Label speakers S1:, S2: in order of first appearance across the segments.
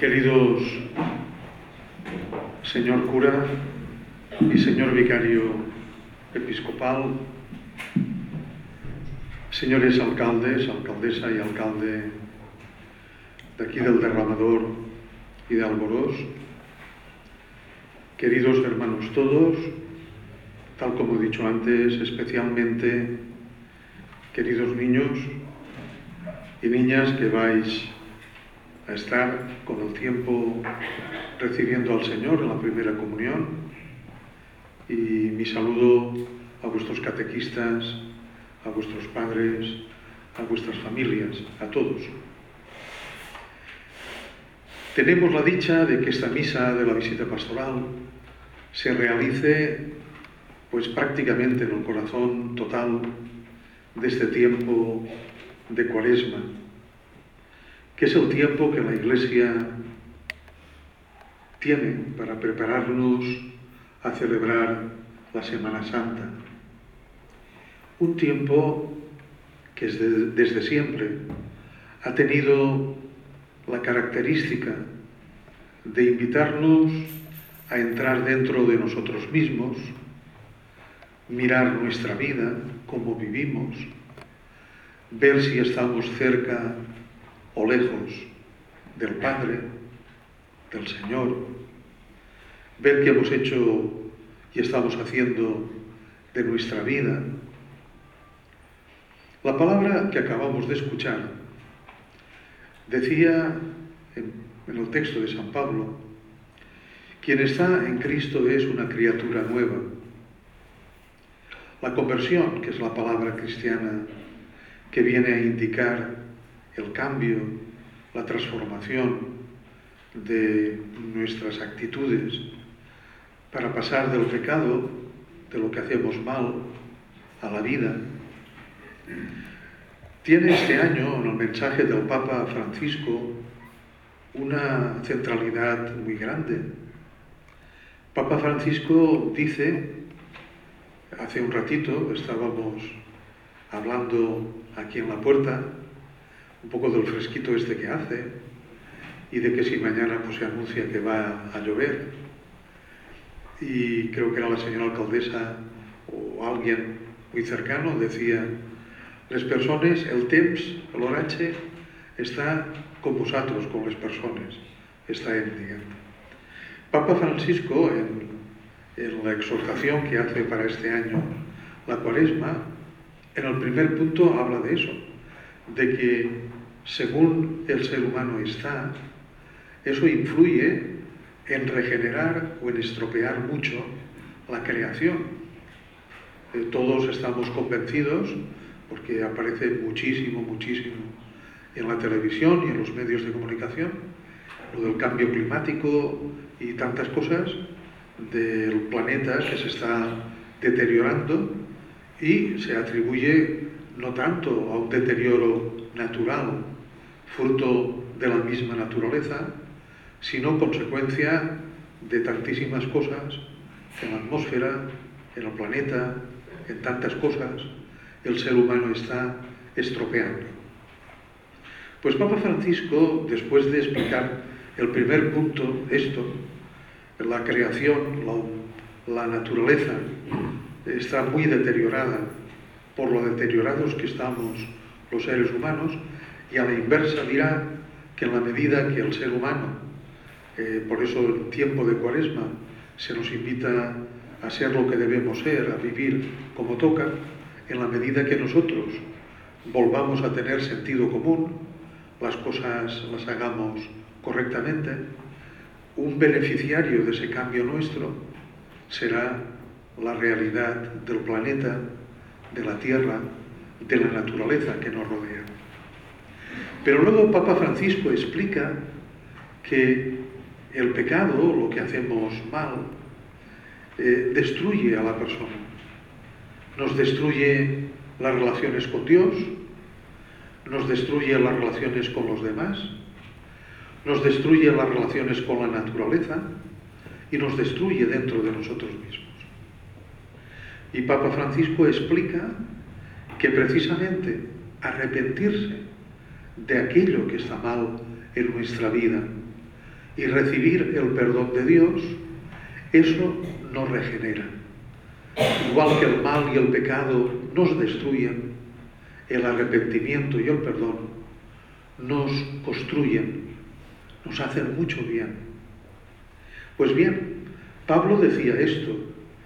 S1: Queridos señor cura y señor vicario episcopal, señores alcaldes, alcaldesa y alcalde de aquí del Derramador y de Alborós, queridos hermanos todos, tal como he dicho antes, especialmente queridos niños y niñas que vais a estar con el tiempo recibiendo al Señor en la primera comunión, y mi saludo a vuestros catequistas, a vuestros padres, a vuestras familias, a todos. Tenemos la dicha de que esta misa de la visita pastoral se realice pues prácticamente en el corazón total de este tiempo de Cuaresma, que es el tiempo que la Iglesia tiene para prepararnos a celebrar la Semana Santa. Un tiempo que desde siempre ha tenido la característica de invitarnos a entrar dentro de nosotros mismos, mirar nuestra vida, cómo vivimos, ver si estamos cerca o lejos del Padre, del Señor, ver qué hemos hecho y estamos haciendo de nuestra vida. La palabra que acabamos de escuchar decía en el texto de San Pablo: quien está en Cristo es una criatura nueva. La conversión, que es la palabra cristiana que viene a indicar el cambio, la transformación de nuestras actitudes para pasar del pecado, de lo que hacemos mal, a la vida, tiene este año en el mensaje del Papa Francisco una centralidad muy grande. Papa Francisco dice, hace un ratito estábamos hablando aquí en la puerta, un poco del fresquito este que hace y de que si mañana pues se anuncia que va a llover, y creo que era la señora alcaldesa o alguien muy cercano decía: les persones, el temps, l'oratge està con vosaltres, con les persones, está diguem. Papa Francisco, en la exhortación que hace para este año la Cuaresma, en el primer punto habla de eso, de que según el ser humano está, eso influye en regenerar o en estropear mucho la creación. Todos estamos convencidos, porque aparece muchísimo en la televisión y en los medios de comunicación, lo del cambio climático y tantas cosas, del planeta que se está deteriorando, y se atribuye no tanto a un deterioro natural, fruto de la misma naturaleza, sino consecuencia de tantísimas cosas en la atmósfera, en el planeta, en tantas cosas, el ser humano está estropeando. Pues Papa Francisco, después de explicar el primer punto, esto, la creación, la naturaleza, está muy deteriorada por lo deteriorados que estamos los seres humanos, y a la inversa dirá que en la medida que el ser humano, por eso en tiempo de Cuaresma se nos invita a ser lo que debemos ser, a vivir como toca, en la medida que nosotros volvamos a tener sentido común, las cosas las hagamos correctamente, un beneficiario de ese cambio nuestro será la realidad del planeta, de la tierra, de la naturaleza que nos rodea. Pero luego Papa Francisco explica que el pecado, lo que hacemos mal, destruye a la persona. Nos destruye las relaciones con Dios, nos destruye las relaciones con los demás, nos destruye las relaciones con la naturaleza y nos destruye dentro de nosotros mismos. Y Papa Francisco explica que precisamente arrepentirse de aquello que está mal en nuestra vida, y recibir el perdón de Dios, eso nos regenera. Igual que el mal y el pecado nos destruyen, el arrepentimiento y el perdón nos construyen, nos hacen mucho bien. Pues bien, Pablo decía esto,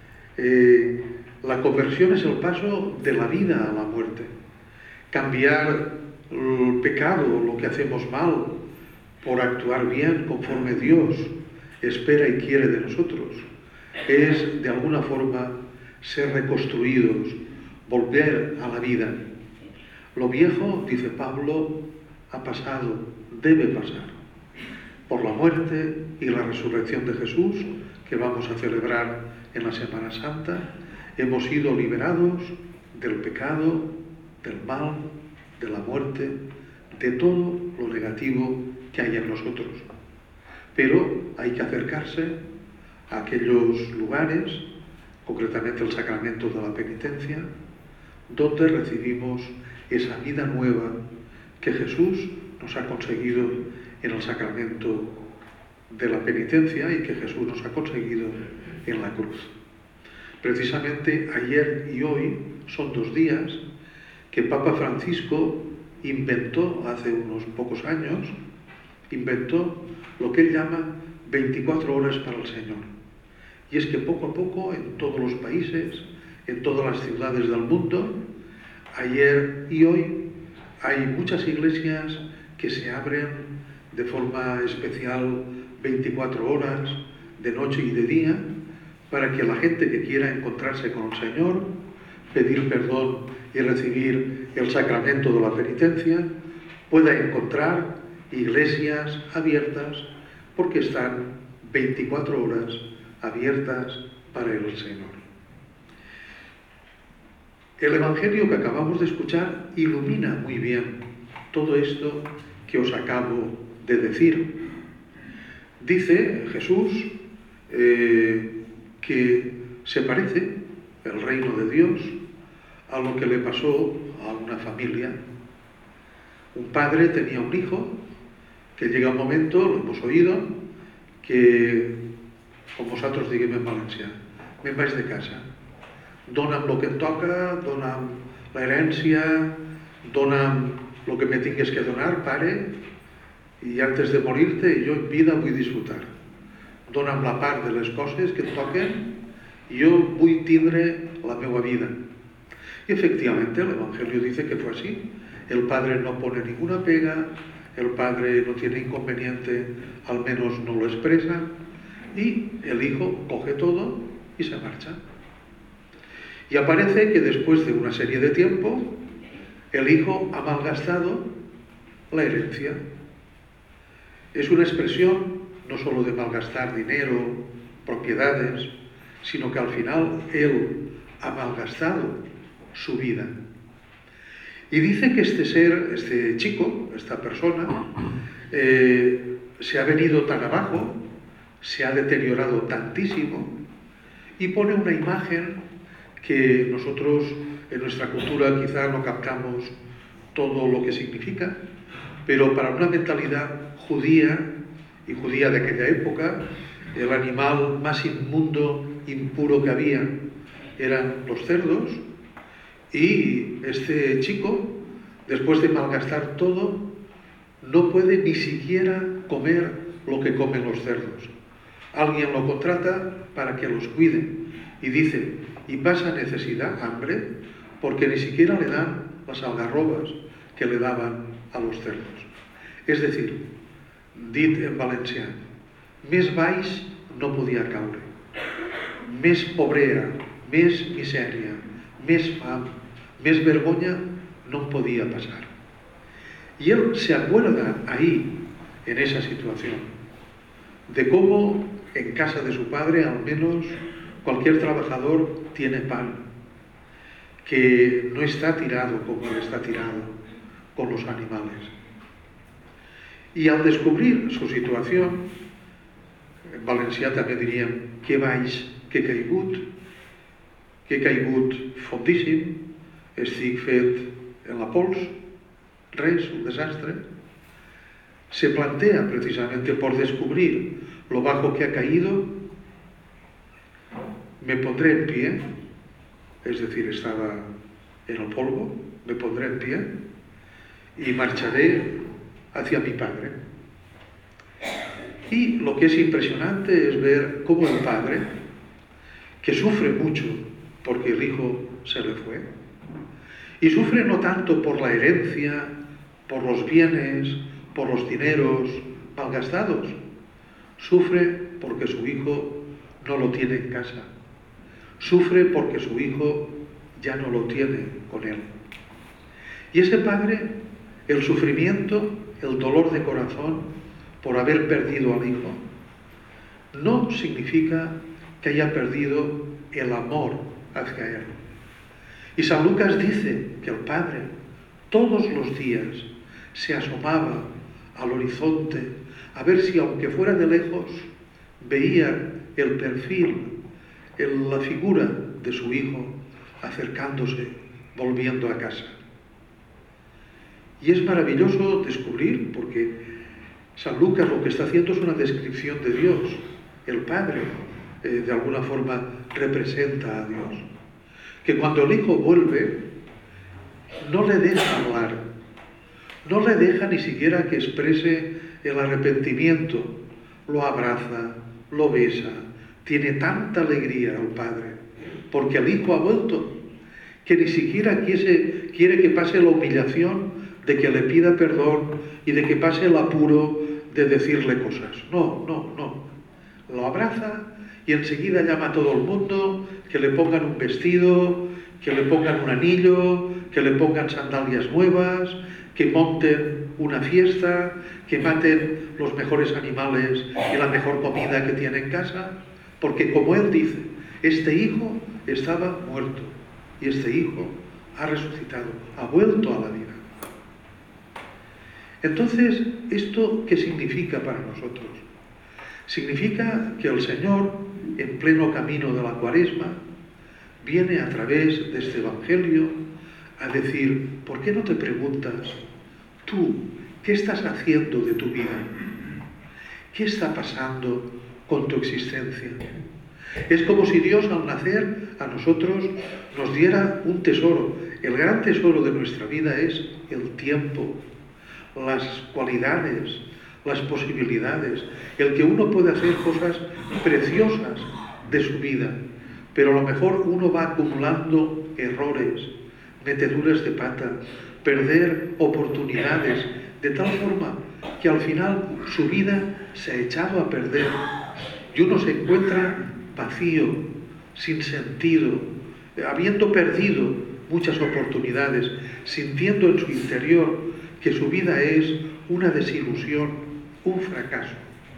S1: la conversión es el paso de la vida a la muerte. Cambiar el pecado, lo que hacemos mal, por actuar bien conforme Dios espera y quiere de nosotros, es de alguna forma ser reconstruidos, volver a la vida. Lo viejo, dice Pablo, ha pasado, debe pasar. Por la muerte y la resurrección de Jesús, que vamos a celebrar en la Semana Santa, hemos sido liberados del pecado, del mal, de la muerte, de todo lo negativo que hay en nosotros. Pero hay que acercarse a aquellos lugares, concretamente el sacramento de la penitencia, donde recibimos esa vida nueva que Jesús nos ha conseguido en el sacramento de la penitencia y que Jesús nos ha conseguido en la cruz. Precisamente ayer y hoy son 2 días que Papa Francisco inventó, hace unos pocos años, inventó lo que él llama 24 horas para el Señor. Y es que poco a poco en todos los países, en todas las ciudades del mundo, ayer y hoy hay muchas iglesias que se abren de forma especial 24 horas, de noche y de día, para que la gente que quiera encontrarse con el Señor, pedir perdón y recibir el sacramento de la penitencia, pueda encontrar iglesias abiertas porque están 24 horas abiertas para el Señor. El Evangelio que acabamos de escuchar ilumina muy bien todo esto que os acabo de decir. Dice Jesús que se parece el reino de Dios a lo que le pasó a una familia. Un padre tenía un hijo que llega un momento, lo hemos oído, que, com vosaltres diguem en valencià, me'n vaig de casa. Dona'm lo que em toca, dona'm l'herència, dona'm lo que me tingues que donar, pare, y antes de morirte, yo en vida vull disfrutar. Dona'm la part de les coses que em toquen y yo vull tindre la meva vida. Y efectivamente el Evangelio dice que fue así. El padre no pone ninguna pega, el padre no tiene inconveniente, al menos no lo expresa, y el hijo coge todo y se marcha. Y aparece que después de una serie de tiempo, el hijo ha malgastado la herencia. Es una expresión no solo de malgastar dinero, propiedades, sino que al final él ha malgastado su vida. Y dice que este ser, este chico, esta persona, se ha venido tan abajo, se ha deteriorado tantísimo, y pone una imagen que nosotros en nuestra cultura quizá no captamos todo lo que significa, pero para una mentalidad judía y judía de aquella época, el animal más inmundo, impuro que había eran los cerdos, y este chico, después de malgastar todo, no puede ni siquiera comer lo que comen los cerdos. Alguien lo contrata para que los cuide y dice, y pasa necesidad, hambre, porque ni siquiera le dan las algarrobas que le daban a los cerdos. És a dir, dit en valencià, més baix no podia caure, més pobrea, més misèria, més fam, més vergonya no podía pasar. Y él se acuerda ahí, en esa situación, de cómo en casa de su padre al menos cualquier trabajador tiene pan, que no está tirado como él está tirado con los animales. Y al descubrir su situación, en valencià també diríem que baix, que caigut fondíssim, estic fet en la pols, res, un desastre. se plantea precisamente por descubrir lo bajo que ha caído, me pondré en pie, es decir, estaba en el polvo, me pondré en pie y marcharé hacia mi Padre. Y lo que es impresionante es ver cómo el Padre, que sufre mucho porque el Hijo se le fue, y sufre no tanto por la herencia, por los bienes, por los dineros malgastados, sufre porque su Hijo no lo tiene en casa, sufre porque su Hijo ya no lo tiene con él. Y ese Padre, el sufrimiento, el dolor de corazón por haber perdido al Hijo, no significa que haya perdido el amor hacia él. Y San Lucas dice que el Padre todos los días se asomaba al horizonte a ver si, aunque fuera de lejos, veía el perfil, la figura de su Hijo acercándose, volviendo a casa. Y es maravilloso descubrir, porque San Lucas lo que está haciendo es una descripción de Dios. El Padre, de alguna forma, representa a Dios. Que cuando el Hijo vuelve, no le deja hablar, no le deja ni siquiera que exprese el arrepentimiento. Lo abraza, lo besa, tiene tanta alegría el Padre, porque el Hijo ha vuelto, que ni siquiera quiere que pase la humillación de que le pida perdón y de que pase el apuro de decirle cosas. No. Lo abraza y enseguida llama a todo el mundo que le pongan un vestido, que le pongan un anillo, que le pongan sandalias nuevas, que monten una fiesta, que maten los mejores animales y la mejor comida que tiene en casa, porque como él dice, este hijo estaba muerto y este hijo ha resucitado, ha vuelto a la vida. Entonces, ¿esto qué significa para nosotros? Significa que el Señor, en pleno camino de la Cuaresma, viene a través de este Evangelio a decir, ¿por qué no te preguntas, tú, qué estás haciendo de tu vida? ¿Qué está pasando con tu existencia? Es como si Dios al nacer a nosotros nos diera un tesoro. El gran tesoro de nuestra vida es el tiempo, las cualidades, las posibilidades, el que uno puede hacer cosas preciosas de su vida, pero a lo mejor uno va acumulando errores, meteduras de pata, perder oportunidades, de tal forma que al final su vida se ha echado a perder y uno se encuentra vacío, sin sentido, habiendo perdido muchas oportunidades, sintiendo en su interior que su vida es una desilusión, un fracaso.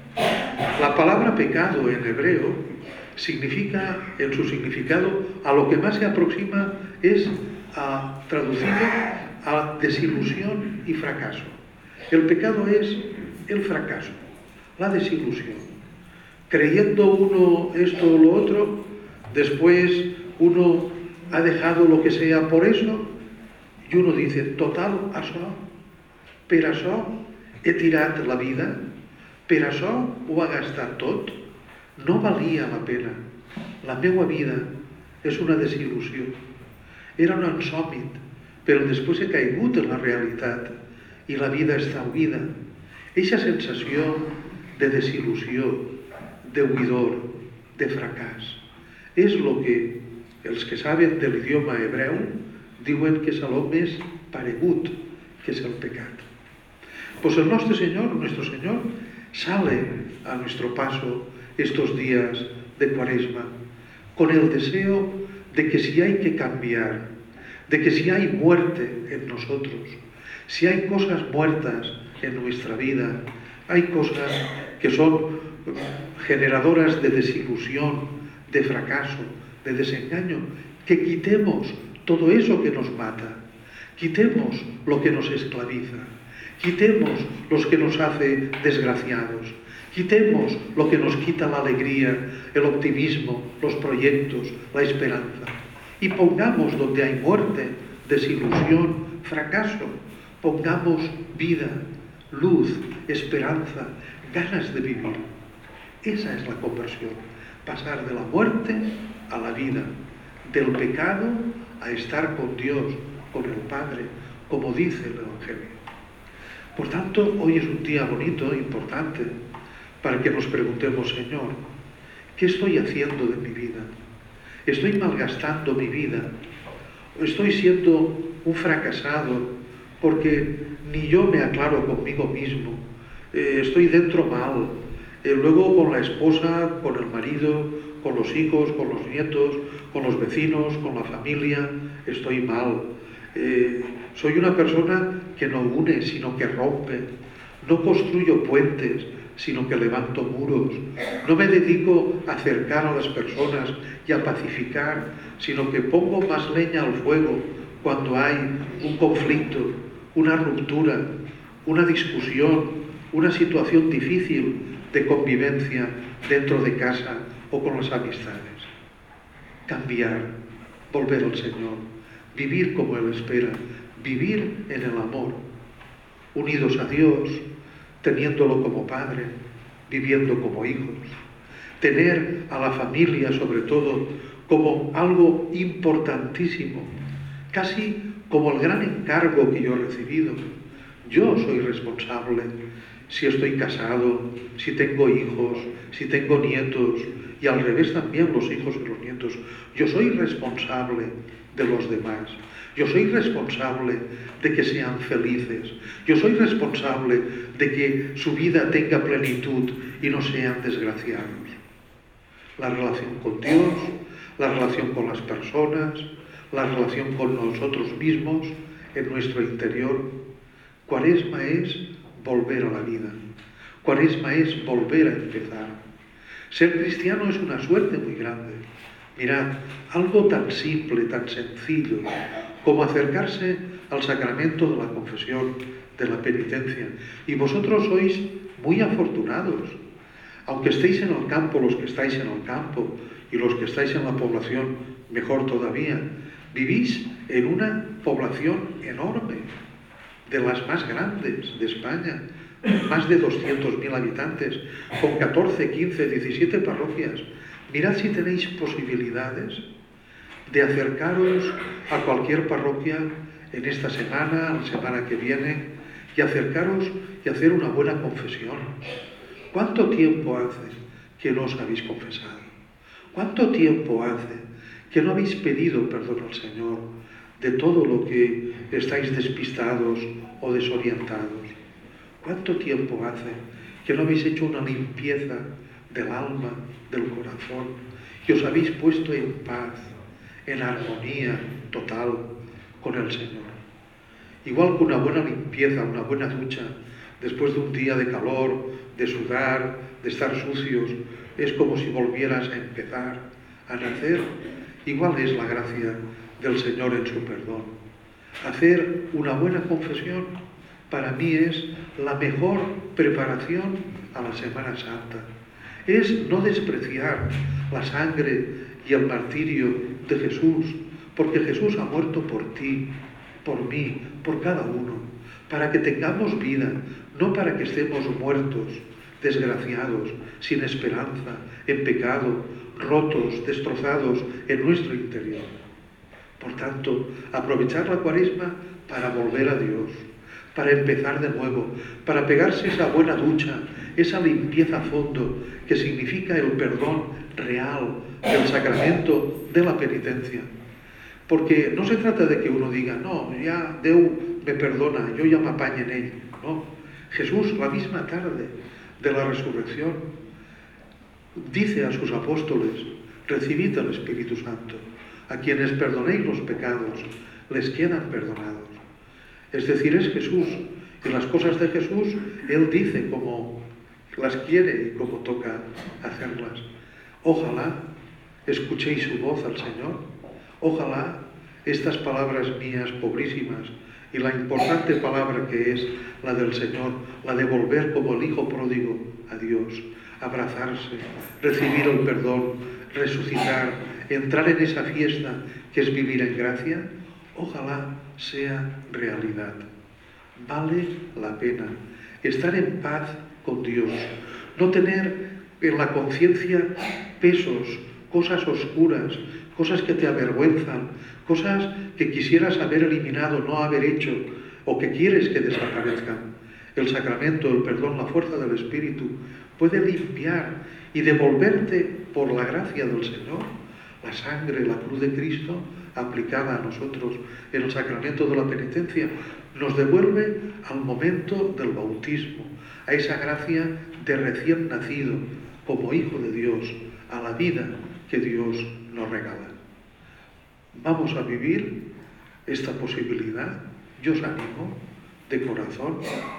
S1: La palabra pecado en hebreo significa, en su significado, a lo que más se aproxima es traducido a desilusión y fracaso. El pecado es el fracaso, la desilusión. Creyendo uno esto o lo otro, después uno ha dejado lo que sea por eso, y uno dice, total, això, per això he tirat la vida, per això ho ha gastat tot, no valia la pena. La meva vida és una desil·lusió. Era un ensòmit, però després he caigut en la realitat i la vida està huida. Eixa sensació de desil·lusió, de huidor, de fracàs, és el que els que saben de l'idioma hebreu diuen que és el més paregut, que és el pecat. Pues el nuestro Señor, sale a nuestro paso estos días de Cuaresma con el deseo de que si hay que cambiar, de que si hay muerte en nosotros, si hay cosas muertas en nuestra vida, hay cosas que son generadoras de desilusión, de fracaso, de desengaño, que quitemos todo eso que nos mata, quitemos lo que nos esclaviza, quitemos los que nos hace desgraciados, quitemos lo que nos quita la alegría, el optimismo, los proyectos, la esperanza, y pongamos donde hay muerte, desilusión, fracaso, pongamos vida, luz, esperanza, ganas de vivir. Esa es la conversión, pasar de la muerte a la vida, del pecado a estar con Dios, con el Padre, como dice el Evangelio. Por tanto, hoy es un día bonito, importante, para que nos preguntemos, Señor, ¿qué estoy haciendo de mi vida? ¿Estoy malgastando mi vida? ¿Estoy siendo un fracasado porque ni yo me aclaro conmigo mismo? Estoy dentro mal. Luego con la esposa, con el marido, con los hijos, con los nietos, con los vecinos, con la familia, estoy mal. Soy una persona que no une, sino que rompe. No construyo puentes, sino que levanto muros. No me dedico a acercar a las personas y a pacificar, sino que pongo más leña al fuego cuando hay un conflicto, una ruptura, una discusión, una situación difícil de convivencia dentro de casa o con las amistades. Cambiar, volver al Señor, vivir como Él espera, vivir en el amor, unidos a Dios, teniéndolo como Padre, viviendo como hijos, tener a la familia sobre todo como algo importantísimo, casi como el gran encargo que yo he recibido. Yo soy responsable si estoy casado, si tengo hijos, si tengo nietos, y al revés también los hijos y los nietos. Yo soy responsable de los demás. Yo soy responsable de que sean felices. Yo soy responsable de que su vida tenga plenitud y no sean desgraciados. La relación con Dios, la relación con las personas, la relación con nosotros mismos, en nuestro interior. Cuaresma es volver a la vida. Cuaresma es volver a empezar. Ser cristiano es una suerte muy grande. Mirad, algo tan simple, tan sencillo, como acercarse al sacramento de la confesión, de la penitencia. Y vosotros sois muy afortunados. Aunque estéis en el campo, los que estáis en el campo, y los que estáis en la población, mejor todavía, vivís en una población enorme, de las más grandes de España, más de 200.000 habitantes, con 14, 15, 17 parroquias. Mirad si tenéis posibilidades de acercaros a cualquier parroquia en esta semana, la semana que viene, y acercaros y hacer una buena confesión. ¿Cuánto tiempo hace que no os habéis confesado? ¿Cuánto tiempo hace que no habéis pedido perdón al Señor de todo lo que estáis despistados o desorientados? ¿Cuánto tiempo hace que no habéis hecho una limpieza del alma, del corazón, y os habéis puesto en paz, en armonía total con el Señor? Igual que una buena limpieza, una buena ducha, después de un día de calor, de sudar, de estar sucios, es como si volvieras a empezar, a nacer. Igual es la gracia del Señor en su perdón. Hacer una buena confesión para mí es la mejor preparación a la Semana Santa. Es no despreciar la sangre y el martirio de Jesús, porque Jesús ha muerto por ti, por mí, por cada uno, para que tengamos vida, no para que estemos muertos, desgraciados, sin esperanza, en pecado, rotos, destrozados en nuestro interior. Por tanto, aprovechar la Cuaresma para volver a Dios, para empezar de nuevo, para pegarse esa buena ducha, esa limpieza a fondo que significa el perdón real del sacramento de la penitencia. Porque no se trata de que uno diga, no, ya Déu me perdona, yo ya me apaño en él. No, Jesús, la misma tarde de la resurrección, dice a sus apóstoles, recibid el Espíritu Santo. A quienes perdonéis los pecados, les quedan perdonados. Es decir, es Jesús. Y las cosas de Jesús, Él dice cómo las quiere y cómo toca hacerlas. Ojalá escuchéis su voz al Señor. Ojalá estas palabras mías pobrísimas y la importante palabra que es la del Señor, la de volver como el hijo pródigo a Dios, abrazarse, recibir el perdón, resucitar, entrar en esa fiesta que es vivir en gracia, ojalá sea realidad. Vale la pena. estar en paz con Dios, no tener en la conciencia pesos, cosas oscuras, cosas que te avergüenzan, cosas que quisieras haber eliminado, no haber hecho, o que quieres que desaparezcan. El sacramento, el perdón, la fuerza del Espíritu puede limpiar y devolverte por la gracia del Señor la sangre, la cruz de Cristo aplicada a nosotros en el sacramento de la penitencia. Nos devuelve al momento del bautismo, a esa gracia de recién nacido como hijo de Dios, a la vida que Dios nos regala. Vamos a vivir esta posibilidad. Yo os animo de corazón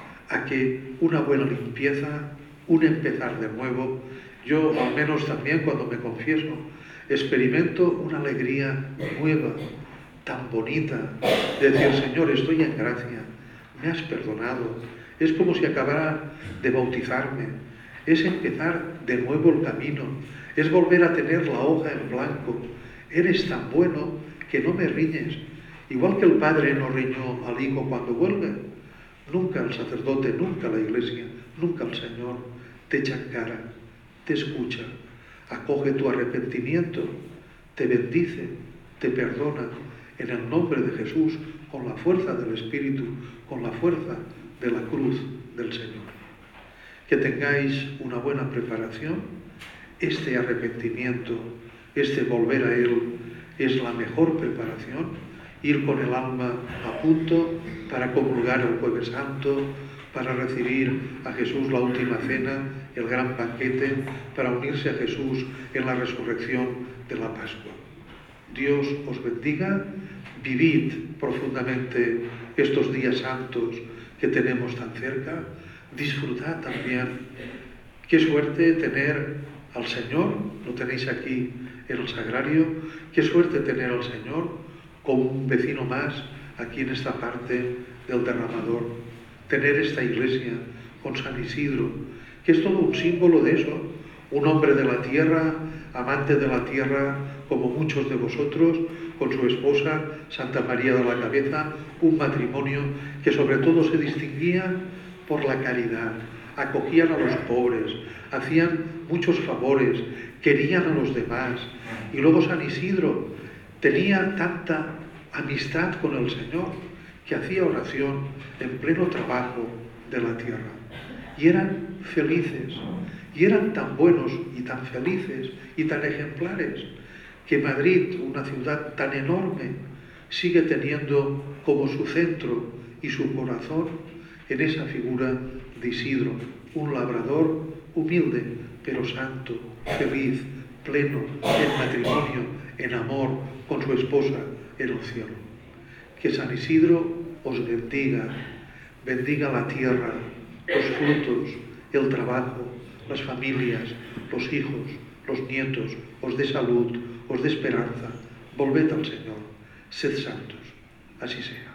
S1: a que una buena limpieza, un empezar de nuevo. Yo, al menos también cuando me confieso, experimento una alegría nueva, tan bonita, de decir, Señor, estoy en gracia, me has perdonado. Es como si acabara de bautizarme, es empezar de nuevo el camino, es volver a tener la hoja en blanco. Eres tan bueno que no me riñes. Igual que el Padre no riñó al Hijo cuando vuelve, nunca el sacerdote, nunca la Iglesia, nunca el Señor te echa en cara, te escucha, acoge tu arrepentimiento, te bendice, te perdona en el nombre de Jesús, con la fuerza del Espíritu, con la fuerza de la cruz del Señor. Que tengáis una buena preparación. Este arrepentimiento, este volver a Él, es la mejor preparación. Ir con el alma a punto para comulgar el Jueves Santo, para recibir a Jesús la última cena, el gran banquete, para unirse a Jesús en la resurrección de la Pascua. Dios os bendiga, vivid profundamente estos días santos que tenemos tan cerca, disfrutad también. Qué suerte tener al Señor, lo tenéis aquí en el sagrario, qué suerte tener al Señor como un vecino más aquí en esta parte del derramador, tener esta iglesia con San Isidro, que es todo un símbolo de eso, un hombre de la tierra, amante de la tierra, como muchos de vosotros, con su esposa, Santa María de la Cabeza, un matrimonio que sobre todo se distinguía por la caridad, acogían a los pobres, hacían muchos favores, querían a los demás. Y luego San Isidro tenía tanta amistad con el Señor que hacía oración en pleno trabajo de la tierra. Y eran felices, y eran tan buenos y tan felices y tan ejemplares que Madrid, una ciudad tan enorme, sigue teniendo como su centro y su corazón en esa figura de Isidro, un labrador humilde pero santo, feliz, pleno, en matrimonio, en amor, con su esposa en el cielo. Que San Isidro os bendiga, bendiga la tierra, los frutos, el trabajo, las familias, los hijos, los nietos, os dé salud, os dé esperanza. Volved al Señor, sed santos, así sea.